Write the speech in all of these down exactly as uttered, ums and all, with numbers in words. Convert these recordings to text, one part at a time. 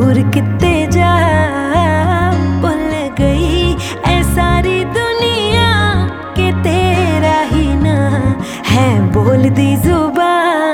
दूर किते जा भुल गई ऐ सारी दुनिया के तेरा ही ना है बोलदी जुबान।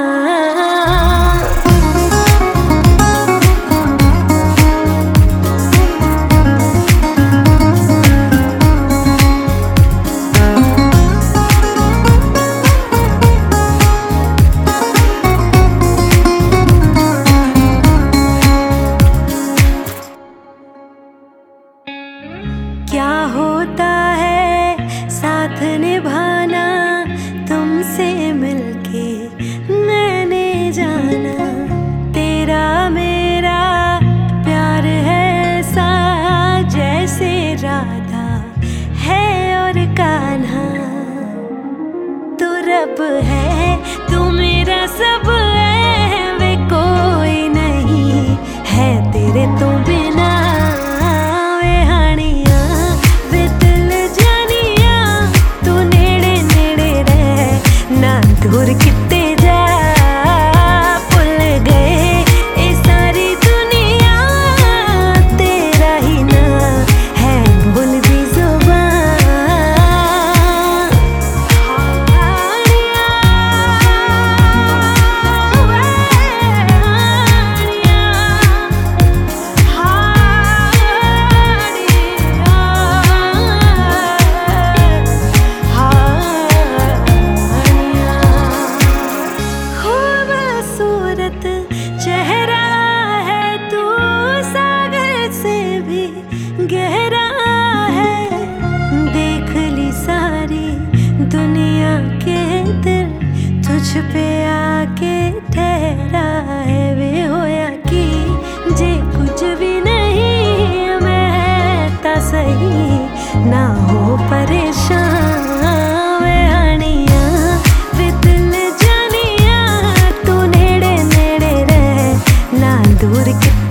क्या होता है साथ निभाना तुमसे मिलके मैंने जाना, तेरा मेरा प्यार है ऐसा जैसे राधा है और कान्हा। तू रब है तू मेरा सब है वे कोई नहीं है तेरे तो बिना। दूर किते जा भुल गए ये सारी दुनिया तेरा ही ना है बोलदी जुबान। चेहरा है तू सागर से भी गहरा है, देख ली सारी दुनिया के दिल तुझ पे आके ठहरा है। वे होया कि जे कुछ भी नहीं मैं ता सही ना हो परेशान। वे हानिया वे दिल जानिया तू नेड़े नेड़े रह ना दूर किते